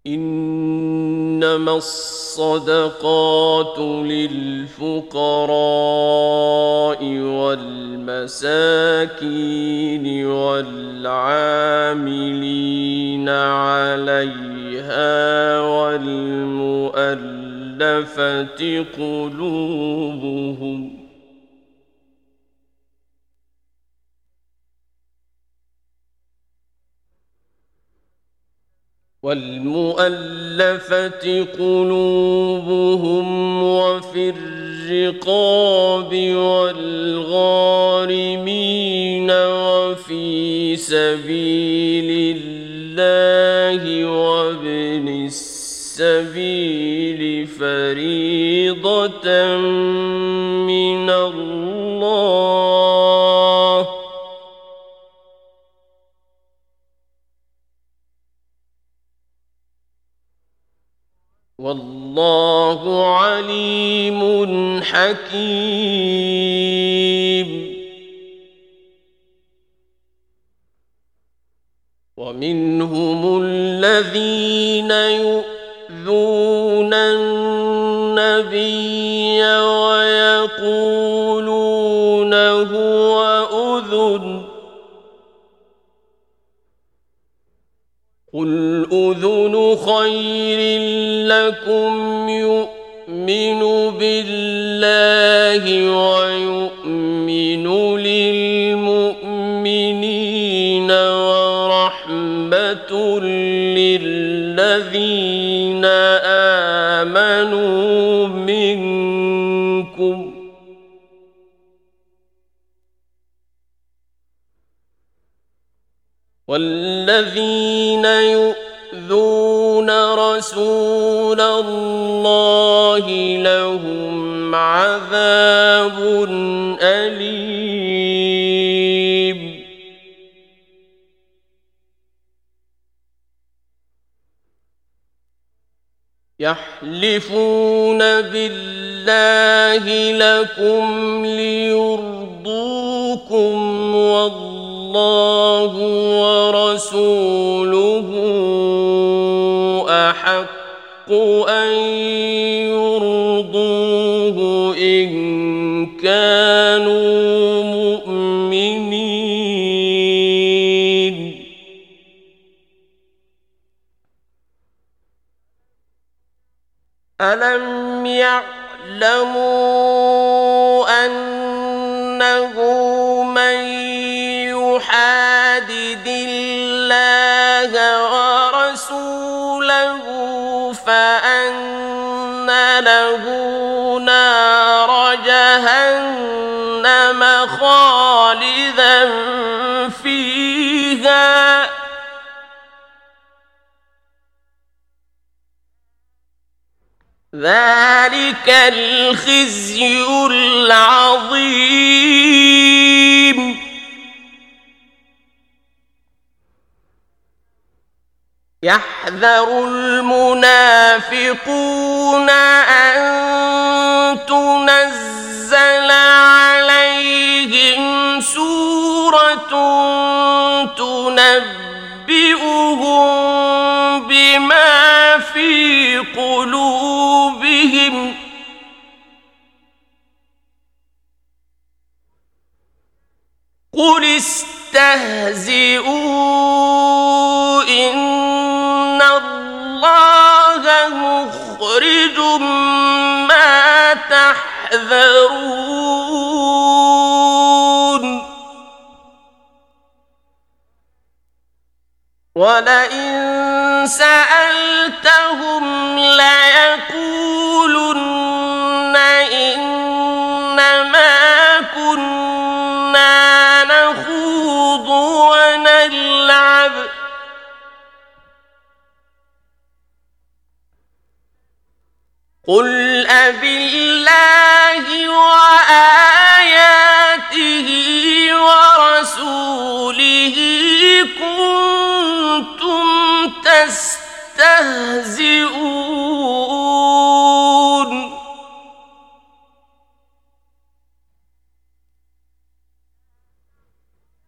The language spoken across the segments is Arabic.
إنما الصدقات للفقراء والمساكين والعاملين عليها والمؤلفة قلوبهم وفي الرقاب والغارمين وفي سبيل الله وابن السبيل فريضة من الله والله عليم حكيم. ومنهم الذين يؤذون النبي ويقولون هو أذن قل أذن خير لكم يؤمن بالله ويؤمن للمؤمنين ورحمة للذين آمنوا منكم والذين يؤذون رسول الله لهم عذاب أليم. يحلفون بالله لكم ليرضوكم والله ورسوله أحق أن يرضوه إن كانوا مؤمنين. ألم يعلموا أنه من يحادد الله ورسوله فأن له نار جهنم خالدا فيها ذلك الخزي العظيم. يحذر المنافقون أن تنزل عليهم سورة تنبئهم بما في قلوبهم قل استهزئوا إن الله مخرج ما تحذرون. ولئن سألتهم ليقولن إنما كنا نخوض ونلعب قل أبالله وآياته ورسوله كنتم تستهزئون.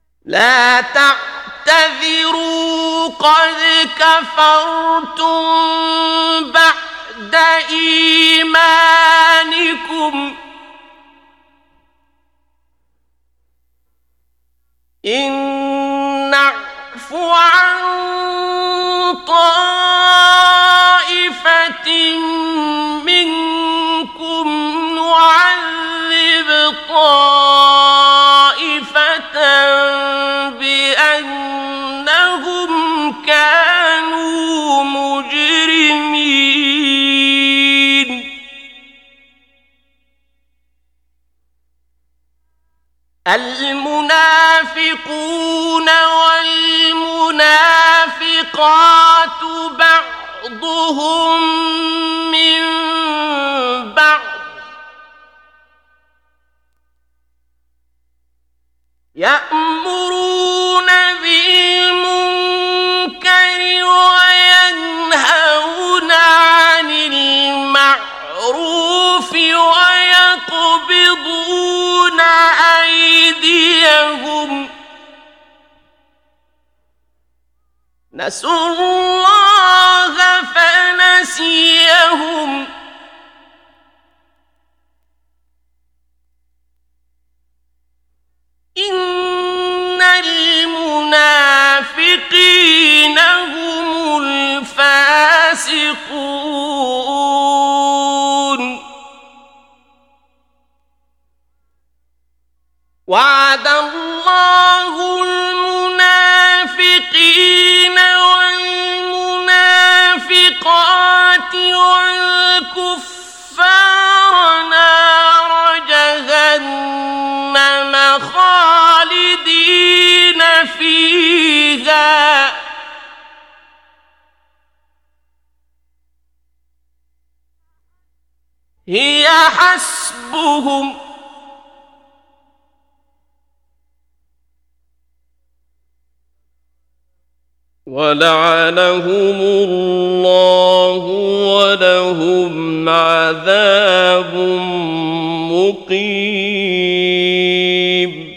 لا تعتذروا قد كفرتم المنافقون والمنافقات بعضهم من بعض يأمرون بالمنكر وينهون عن المعروف ويقبضون أيديهم نسوا الله فنسيهم إن المنافقين هم الفاسقون وعد الله المنافقين والمنافقات والكفار نار جهنم خالدين فيها هي حسبهم ولعنهم الله ولهم عذاب مقيم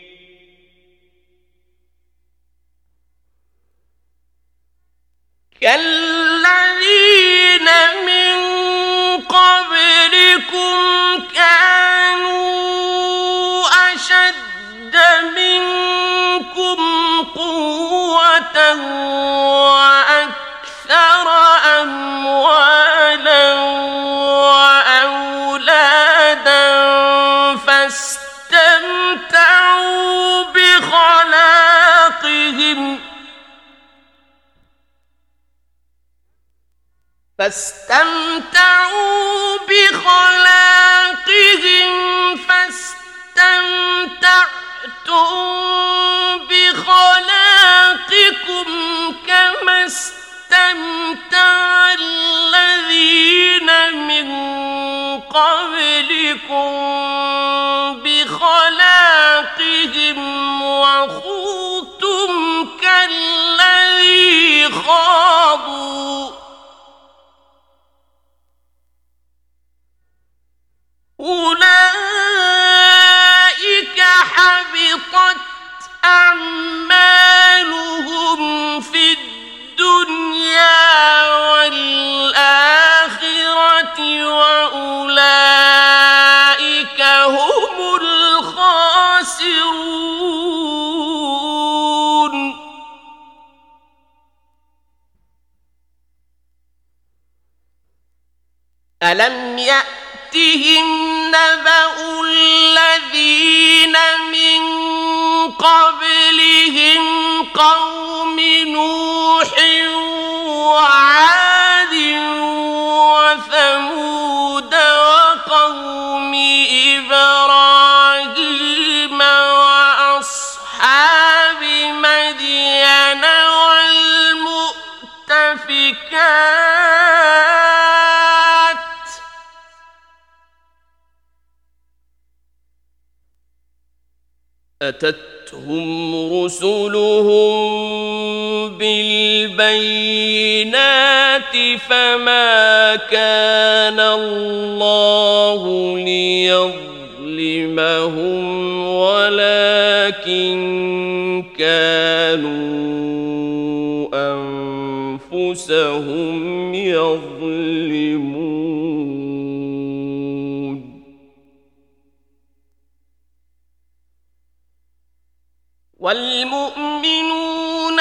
كالذين من قبلكم كانوا أشد منكم قوة وأكثر أموالا وأولادا فاستمتعوا بخلاقهم فاستمتعتم بخلاقكم كما استمتع الذين من قبلكم بخلاقهم وخوضتم كالذي خاضوا أولئك حبطت أعمالهم في الدنيا والآخرة وأولئك هم الخاسرون ألم يأتهم نبأ الذين من قبلهم قوم نوح وعاد وثمود وقوم إبراهيم وأصحاب مدين والمؤتفكات أتتهم رسلهم بالبينات فما كان الله ليظلمهم ولكن كانوا أنفسهم يظلمون والمؤمنون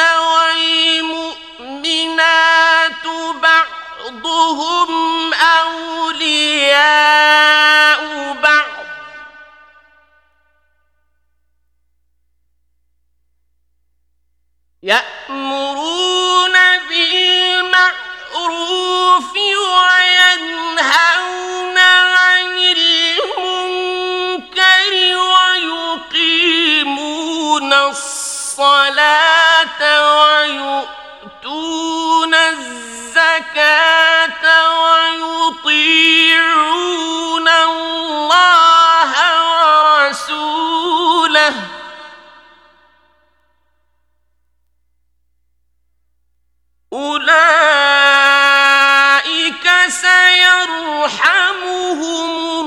والمؤمنات بعضهم أولياء بعض يأمرون بالمعروف وينهون عن المنكر ويقيمون الصلاة ويؤتون الزكاة ويطيعون الله ورسوله أولئك سيرحمهم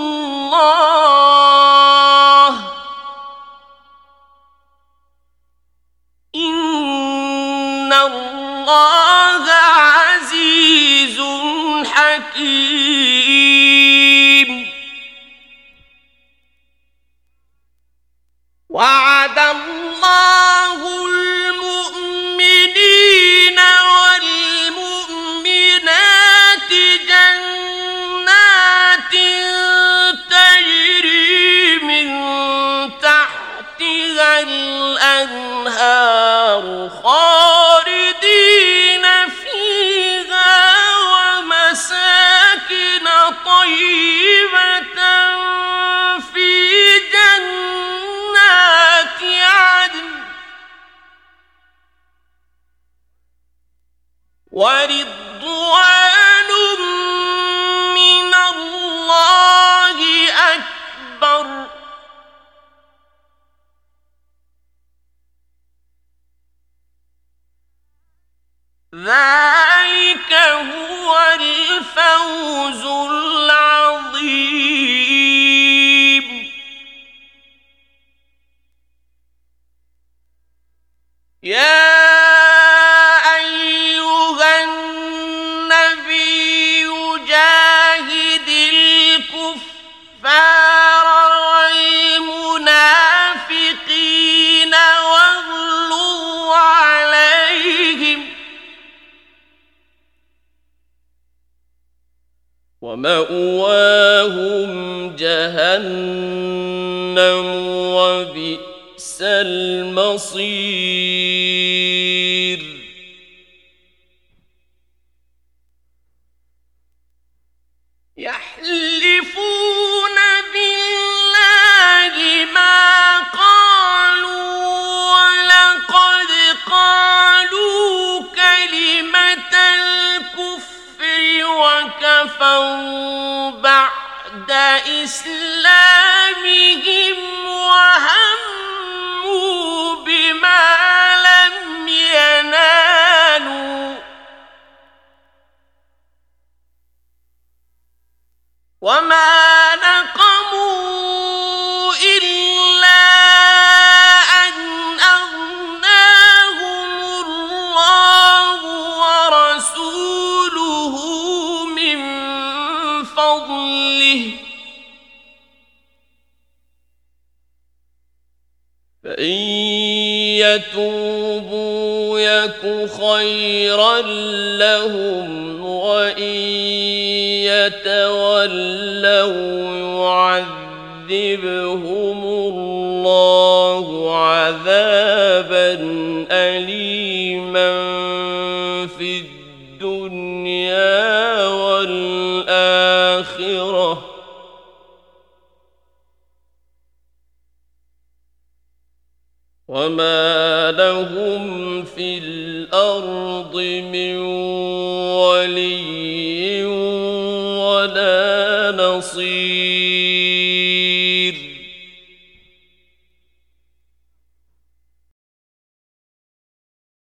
الله إن الله عزيز حكيم وعد الله المؤمنين والمؤمنات جنات تجري من تحتها الأنهار خالدين فيها ومساكن طيبة في جنات عدن ورضوان من الله أكبر ذلك هو الفوز العظيم يا أيها النبي جاهد الكفار والمنافقين واغلظ عليهم ومأواهم جهنم وبئس المصير يحلفون بالله ما قالوا ولقد قالوا كلمة الكفر وكفروا بعد إسلامهم وهموا بما لم ينالوا وما نقموا إلا أن أغناهم الله ورسوله من فضله فإن يتوبوا يك خيرا لهم وإن يتولوا يعذبهم الله عذابا أليما في الدنيا والآخرة وما لهم في الأرض من ولي ولا نصير